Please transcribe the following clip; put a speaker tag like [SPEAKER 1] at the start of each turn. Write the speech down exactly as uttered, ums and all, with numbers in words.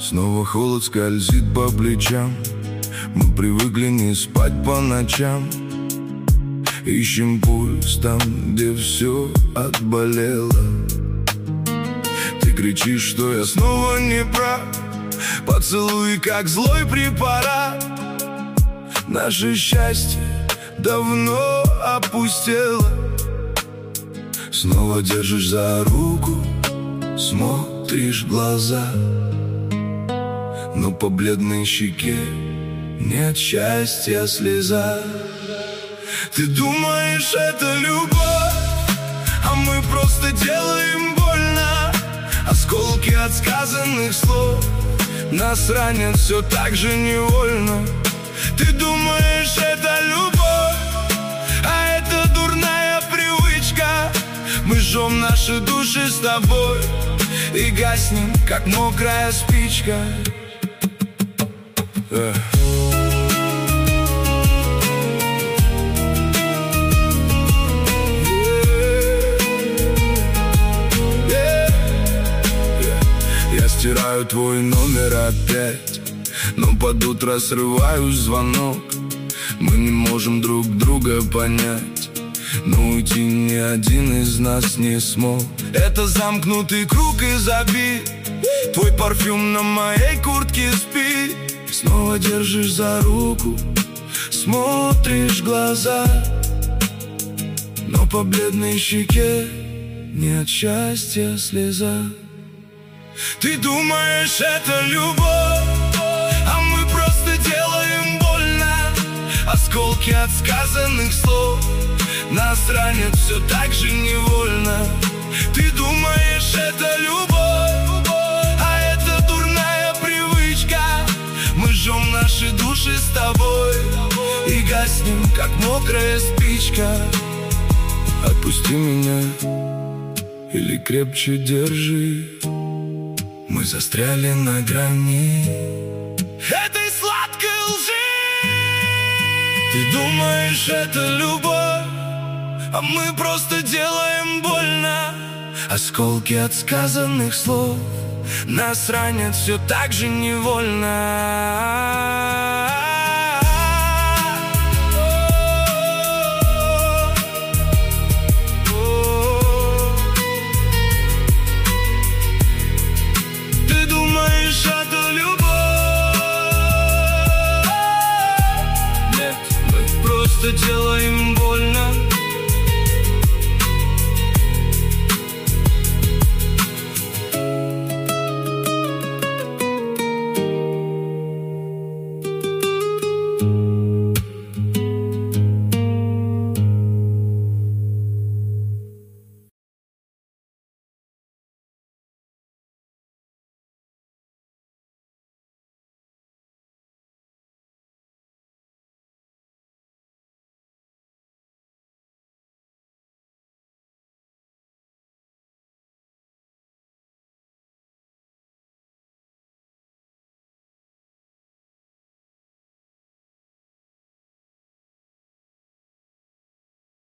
[SPEAKER 1] Снова холод скользит по плечам. Мы привыкли не спать по ночам. Ищем пульс там, где все отболело. Ты кричишь, что я снова не прав. Поцелуй, как злой препарат. Наше счастье давно опустело. Снова держишь за руку, смотришь в глаза, но по бледной щеке нет счастья слеза. Ты думаешь, это любовь, а мы просто делаем больно. Осколки от сказанных слов нас ранят все так же невольно. Ты думаешь, это любовь, а это дурная привычка. Мы жжем наши души с тобой и гаснем, как мокрая спичка. Эх. Я стираю твой номер опять, но под утро срываю звонок. Мы не можем друг друга понять, но уйти ни один из нас не смог. Это замкнутый круг и забит. Твой парфюм на моей куртке спит. Снова держишь за руку, смотришь в глаза, но по бледной щеке нет счастья слеза. Ты думаешь, это любовь, а мы просто делаем больно. Осколки от сказанных слов нас ранят все так же невольно. Ты думаешь, это любовь, а это дурная привычка. Мы жжем наши души с тобой и гаснем, как мокрая спичка. Отпусти меня или крепче держи. Мы застряли на грани этой сладкой лжи. Ты думаешь, это любовь, а мы просто делаем больно. Осколки от сказанных слов нас ранят все так же невольно.